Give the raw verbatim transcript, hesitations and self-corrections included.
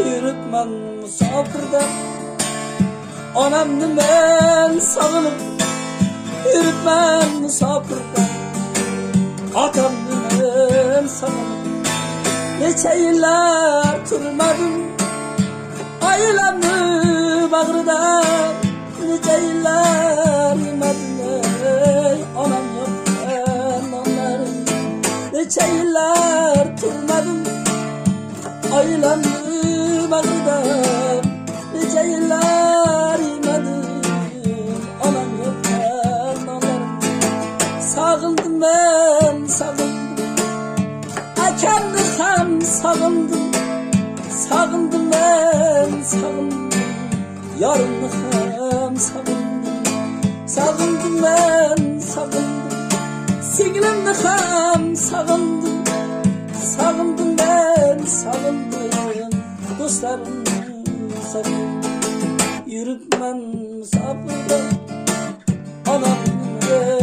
yürüpman musafirda. Anamni men sog'inib yürüpman musafirda. Otamni men sog'inib necha yillar turmadim. Ailemni bag'rida necha yillar yemedim. Ey onam yo'qdan nonlarim necha yillar turmadim. Ailemni bag'rida necha yillar yemedim. Onam yo'qdan nonlarim sog'indim men sog'indim. Akamni ham sog'indim. Sog'indim men sog'indim. Yorimni ham sog'indim. Sog'indim men sog'indim. Singlimni ham sog'indim. Sog'indim men sog'indim. Do'stlarimni sog'indim. Yuribman musofirda. Onamni